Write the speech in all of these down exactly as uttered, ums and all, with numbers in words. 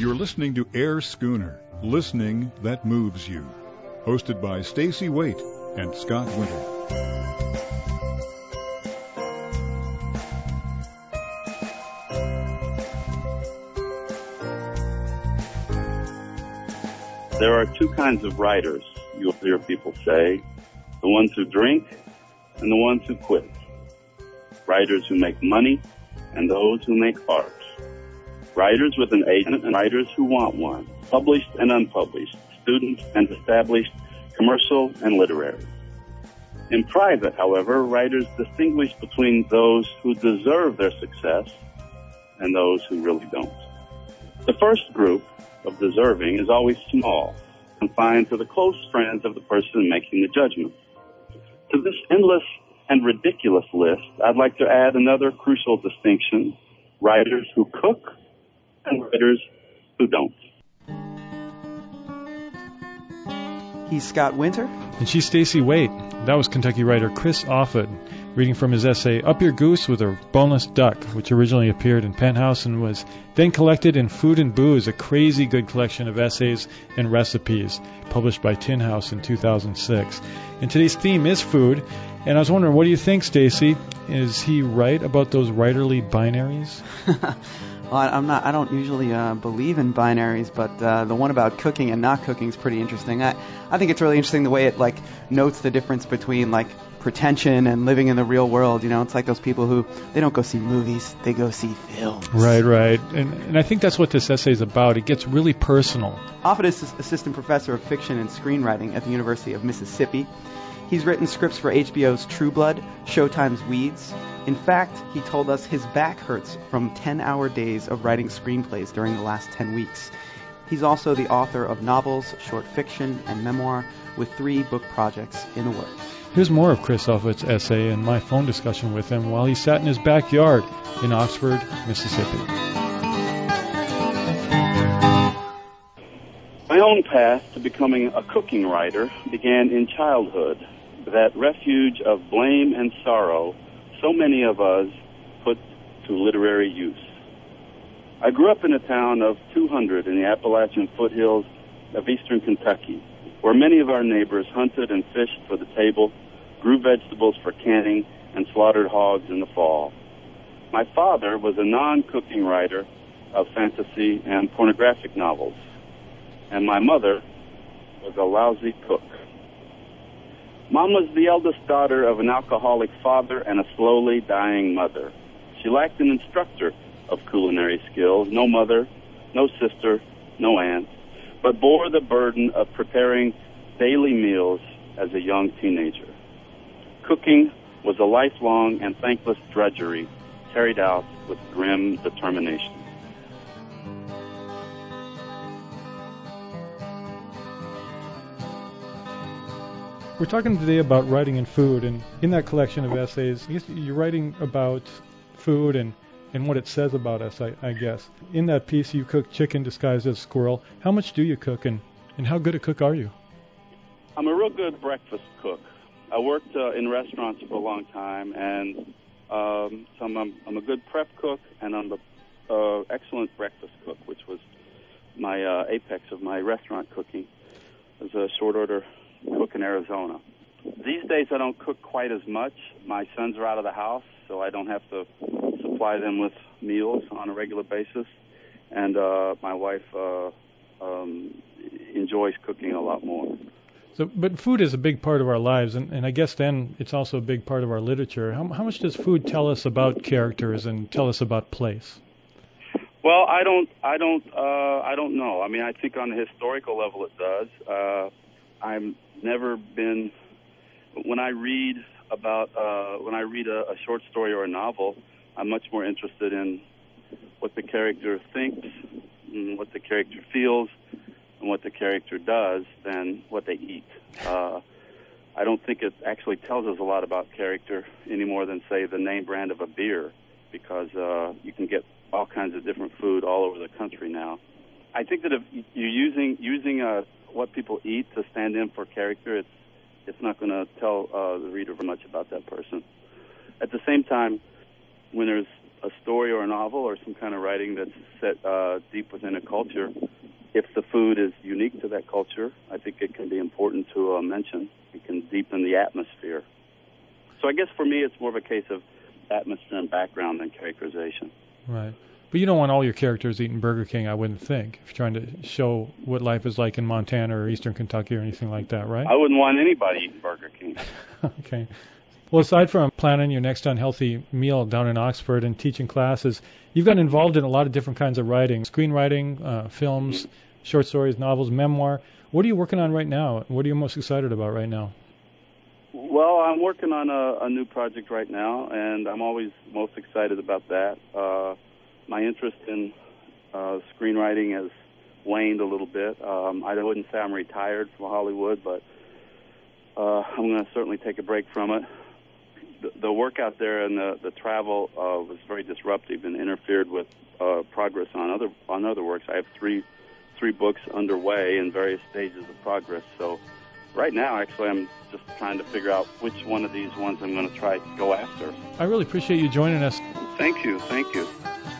You're listening to Air Schooner, listening that moves you. Hosted by Stacy Waite and Scott Winter. There are two kinds of writers, you'll hear people say, the ones who drink and the ones who quit. Writers who make money and those who make art. Writers with an agent and writers who want one. Published and unpublished. Students and established. Commercial and literary. In private, however, writers distinguish between those who deserve their success and those who really don't. The first group of deserving is always small, confined to the close friends of the person making the judgment. To this endless and ridiculous list, I'd like to add another crucial distinction: writers who cook and writers who don't. He's Scott Winter. And she's Stacy Waite. That was Kentucky writer Chris Offutt reading from his essay Up Your Goose with a Boneless Duck, which originally appeared in Penthouse and was then collected in Food and Booze, a crazy good collection of essays and recipes, published by Tin House in two thousand six. And today's theme is food. And I was wondering, what do you think, Stacy? Is he right about those writerly binaries? Well, I'm not. I don't usually uh, believe in binaries, but uh, the one about cooking and not cooking is pretty interesting. I, I think it's really interesting the way it like notes the difference between like pretension and living in the real world. You know, it's like those people who they don't go see movies, they go see films. Right, right. And and I think that's what this essay is about. It gets really personal. Offutt is assistant professor of fiction and screenwriting at the University of Mississippi. He's written scripts for H B O's True Blood, Showtime's Weeds. In fact, he told us his back hurts from ten-hour days of writing screenplays during the last ten weeks. He's also the author of novels, short fiction, and memoir, with three book projects in the works. Here's more of Chris Offutt's essay and my phone discussion with him while he sat in his backyard in Oxford, Mississippi. My own path to becoming a cooking writer began in childhood, that refuge of blame and sorrow so many of us put to literary use. I grew up in a town of two hundred in the Appalachian foothills of eastern Kentucky, where many of our neighbors hunted and fished for the table, grew vegetables for canning, and slaughtered hogs in the fall. My father was a non-cooking writer of fantasy and pornographic novels, and my mother was a lousy cook. Mom was the eldest daughter of an alcoholic father and a slowly dying mother. She lacked an instructor of culinary skills, no mother, no sister, no aunt, but bore the burden of preparing daily meals as a young teenager. Cooking was a lifelong and thankless drudgery carried out with grim determination. We're talking today about writing and food, and in that collection of essays, I guess you're writing about food and, and what it says about us, I, I guess. In that piece, you cook chicken disguised as squirrel. How much do you cook, and, and how good a cook are you? I'm a real good breakfast cook. I worked uh, in restaurants for a long time, and um, so I'm, I'm, I'm a good prep cook, and I'm an uh, excellent breakfast cook, which was my uh, apex of my restaurant cooking. As a short order cook in Arizona. These days I don't cook quite as much. My sons are out of the house, so I don't have to supply them with meals on a regular basis. And uh, my wife uh, um, enjoys cooking a lot more. So, but food is a big part of our lives, and, and I guess then it's also a big part of our literature. How, how much does food tell us about characters and tell us about place? Well, I don't, I don't, uh, I don't know. I mean, I think on a historical level it does. Uh, I've never been, when I read about, uh, when I read a, a short story or a novel, I'm much more interested in what the character thinks, and what the character feels, and what the character does than what they eat. Uh, I don't think it actually tells us a lot about character any more than, say, the name brand of a beer, because uh, you can get all kinds of different food all over the country now. I think that if you're using using uh, what people eat to stand in for character, it's it's not going to tell uh, the reader very much about that person. At the same time, when there's a story or a novel or some kind of writing that's set uh, deep within a culture, if the food is unique to that culture, I think it can be important to uh, mention. It can deepen the atmosphere. So I guess for me, it's more of a case of atmosphere and background than characterization. Right. But you don't want all your characters eating Burger King, I wouldn't think, if you're trying to show what life is like in Montana or Eastern Kentucky or anything like that, right? I wouldn't want anybody eating Burger King. Okay. Well, aside from planning your next unhealthy meal down in Oxford and teaching classes, you've gotten involved in a lot of different kinds of writing, screenwriting, uh, films, mm-hmm. short stories, novels, memoir. What are you working on right now? What are you most excited about right now? Well, I'm working on a, a new project right now, and I'm always most excited about that. Uh, my interest in uh, screenwriting has waned a little bit. Um, I wouldn't say I'm retired from Hollywood, but uh, I'm going to certainly take a break from it. The, the work out there and the, the travel uh, was very disruptive and interfered with uh, progress on other on other works. I have three three books underway in various stages of progress. So right now, actually, I'm just trying to figure out which one of these ones I'm going to try to go after. I really appreciate you joining us. Thank you. Thank you.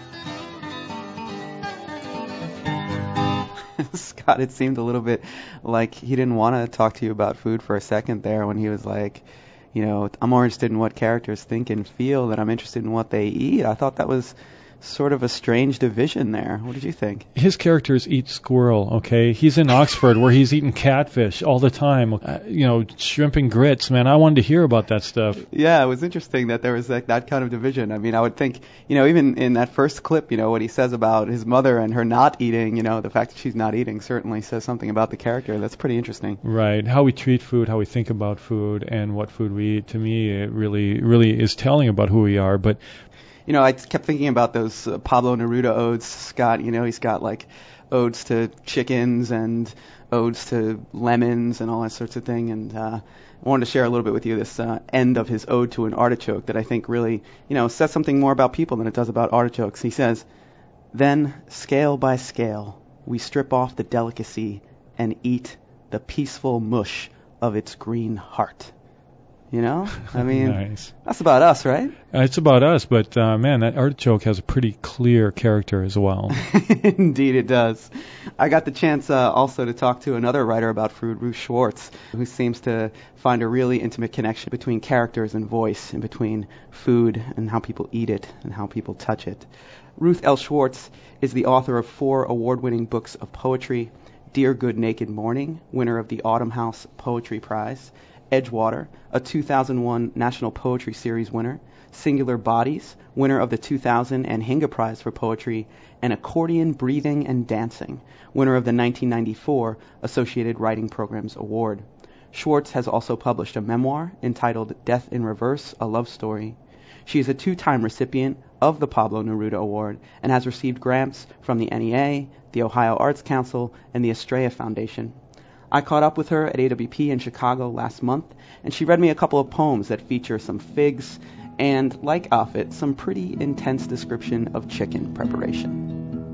Scott, it seemed a little bit like he didn't want to talk to you about food for a second there when he was like, you know, I'm more interested in what characters think and feel than I'm interested in what they eat. I thought that was sort of a strange division there. What did you think? His characters eat squirrel, okay? He's in Oxford where he's eating catfish all the time, uh, you know, shrimp and grits. Man, I wanted to hear about that stuff. Yeah, it was interesting that there was like that kind of division. I mean, I would think, you know, even in that first clip, you know, what he says about his mother and her not eating, you know, the fact that she's not eating certainly says something about the character. That's pretty interesting. Right. How we treat food, how we think about food, and what food we eat, to me, it really, really is telling about who we are. But you know, I kept thinking about those uh, Pablo Neruda odes. Scott, you know, he's got like odes to chickens and odes to lemons and all that sorts of thing. And uh, I wanted to share a little bit with you this uh, end of his ode to an artichoke that I think really, you know, says something more about people than it does about artichokes. He says, "Then, scale by scale, we strip off the delicacy and eat the peaceful mush of its green heart." You know? I mean, nice. That's about us, right? Uh, it's about us, but, uh, man, that artichoke has a pretty clear character as well. Indeed it does. I got the chance uh, also to talk to another writer about food, Ruth Schwartz, who seems to find a really intimate connection between characters and voice, and between food and how people eat it and how people touch it. Ruth L. Schwartz is the author of four award-winning books of poetry: Dear Good Naked Morning, winner of the Autumn House Poetry Prize; Edgewater, a two thousand one National Poetry Series winner; Singular Bodies, winner of the two thousand Anhinga Prize for Poetry; and Accordion Breathing and Dancing, winner of the nineteen ninety-four Associated Writing Programs Award. Schwartz has also published a memoir entitled Death in Reverse, A Love Story. She is a two-time recipient of the Pablo Neruda Award and has received grants from the N E A, the Ohio Arts Council, and the Estrella Foundation. I caught up with her at A W P in Chicago last month, and she read me a couple of poems that feature some figs and, like Offit, some pretty intense description of chicken preparation.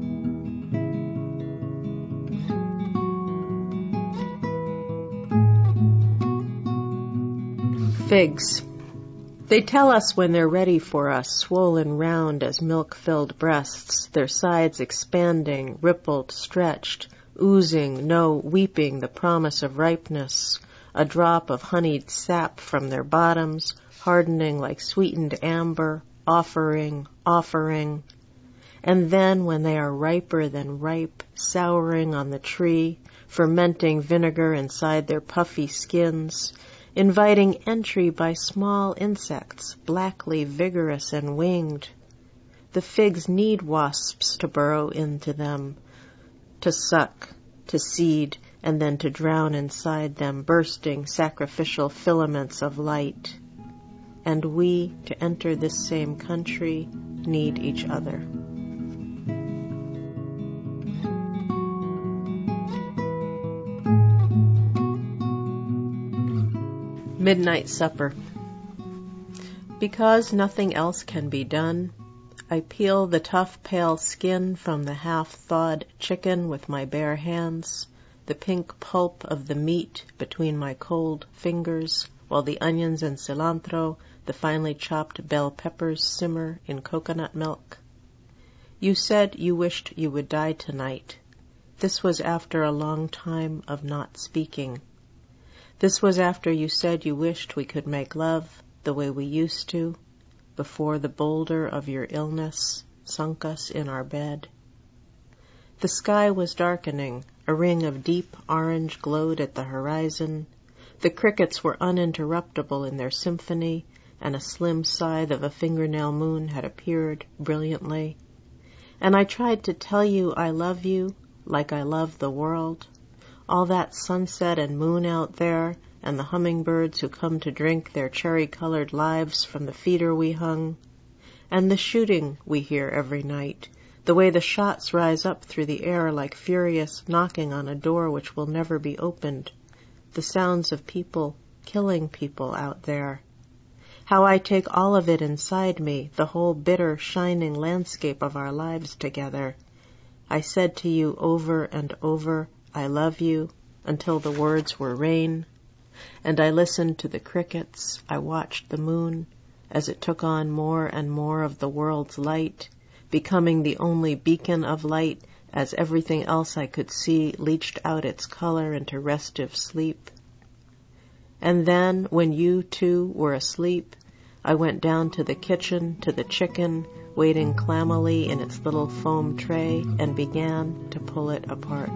Figs. They tell us when they're ready for us, swollen round as milk-filled breasts, their sides expanding, rippled, stretched, oozing, no, weeping the promise of ripeness, a drop of honeyed sap from their bottoms, hardening like sweetened amber, offering, offering. And then, when they are riper than ripe, souring on the tree, fermenting vinegar inside their puffy skins, inviting entry by small insects, blackly vigorous and winged. The figs need wasps to burrow into them, to suck, to seed, and then to drown inside them, bursting sacrificial filaments of light. And we, to enter this same country, need each other. Midnight supper. Because nothing else can be done, I peel the tough, pale skin from the half-thawed chicken with my bare hands, the pink pulp of the meat between my cold fingers, while the onions and cilantro the finely chopped bell peppers simmer in coconut milk. You said you wished you would die tonight. This was after a long time of not speaking. This was after you said you wished we could make love the way we used to, before the boulder of your illness sunk us in our bed. The sky was darkening, a ring of deep orange glowed at the horizon. The crickets were uninterruptible in their symphony, and a slim scythe of a fingernail moon had appeared brilliantly. And I tried to tell you I love you like I love the world. All that sunset and moon out there, and the hummingbirds who come to drink their cherry-colored lives from the feeder we hung, and the shooting we hear every night, the way the shots rise up through the air like furious knocking on a door which will never be opened, the sounds of people killing people out there. How I take all of it inside me, the whole bitter, shining landscape of our lives together. I said to you over and over, I love you, until the words were rain. And I listened to the crickets, I watched the moon, as it took on more and more of the world's light, becoming the only beacon of light, as everything else I could see leached out its color into restive sleep. And then, when you, too, were asleep, I went down to the kitchen, to the chicken, waiting clammily in its little foam tray, and began to pull it apart.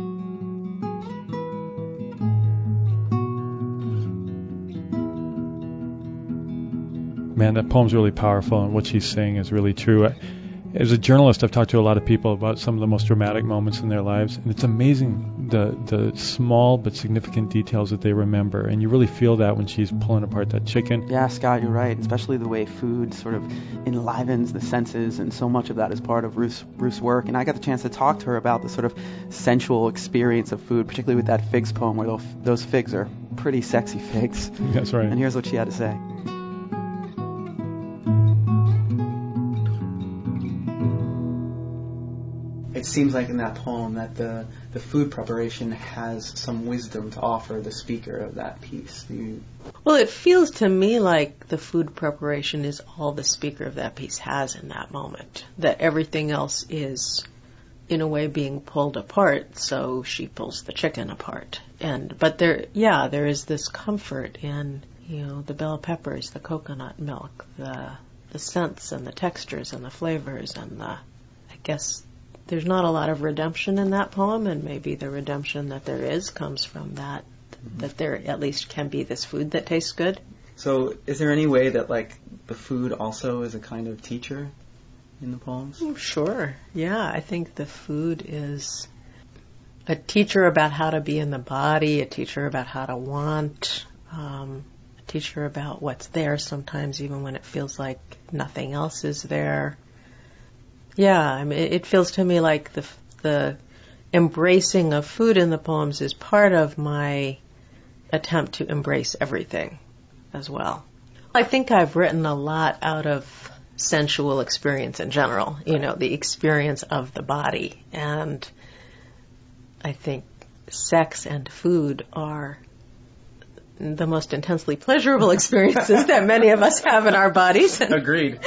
Man, that poem's really powerful, and what she's saying is really true. As a journalist, I've talked to a lot of people about some of the most dramatic moments in their lives, and it's amazing the the small but significant details that they remember, and you really feel that when she's pulling apart that chicken. Yeah, Scott, you're right, especially the way food sort of enlivens the senses, and so much of that is part of Ruth's, Ruth's work. And I got the chance to talk to her about the sort of sensual experience of food, particularly with that figs poem, where those, those figs are pretty sexy figs. That's right. And here's what she had to say. It seems like in that poem that the, the food preparation has some wisdom to offer the speaker of that piece. Do you... Well, it feels to me like the food preparation is all the speaker of that piece has in that moment, that everything else is, in a way, being pulled apart, so she pulls the chicken apart. And But there, yeah, there is this comfort in, you know, the bell peppers, the coconut milk, the the scents and the textures and the flavors and the, I guess... There's not a lot of redemption in that poem, and maybe the redemption that there is comes from that, mm-hmm. that there at least can be this food that tastes good. So is there any way that, like, the food also is a kind of teacher in the poems? Oh, sure. Yeah, I think the food is a teacher about how to be in the body, a teacher about how to want, um, a teacher about what's there sometimes even when it feels like nothing else is there. Yeah, I mean, it feels to me like the the embracing of food in the poems is part of my attempt to embrace everything as well. I think I've written a lot out of sensual experience in general, you know, the experience of the body. And I think sex and food are the most intensely pleasurable experiences that many of us have in our bodies. Agreed.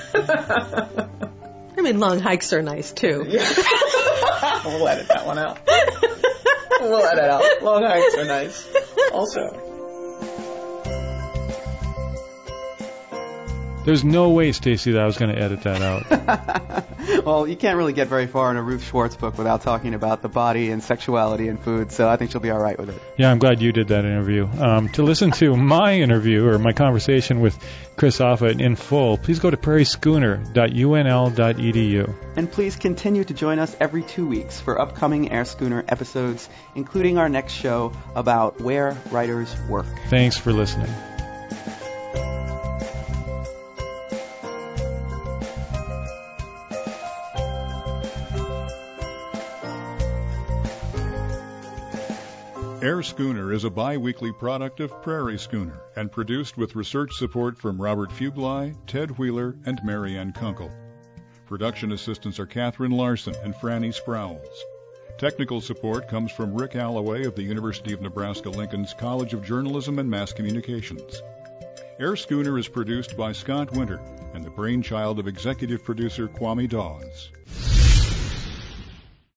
I mean, long hikes are nice, too. Yeah. We'll edit that one out. We'll edit out. Long hikes are nice. Also. There's no way, Stacy, that I was going to edit that out. Well, you can't really get very far in a Ruth Schwartz book without talking about the body and sexuality and food, so I think she'll be all right with it. Yeah, I'm glad you did that interview. Um, to listen to my interview or my conversation with Chris Offutt in full, please go to prairie schooner dot u n l dot e d u. And please continue to join us every two weeks for upcoming Air Schooner episodes, including our next show about where writers work. Thanks for listening. Air Schooner is a bi-weekly product of Prairie Schooner and produced with research support from Robert Fugly, Ted Wheeler, and Marianne Kunkel. Production assistants are Catherine Larson and Franny Sprowls. Technical support comes from Rick Alloway of the University of Nebraska-Lincoln's College of Journalism and Mass Communications. Air Schooner is produced by Scott Winter and the brainchild of executive producer Kwame Dawes.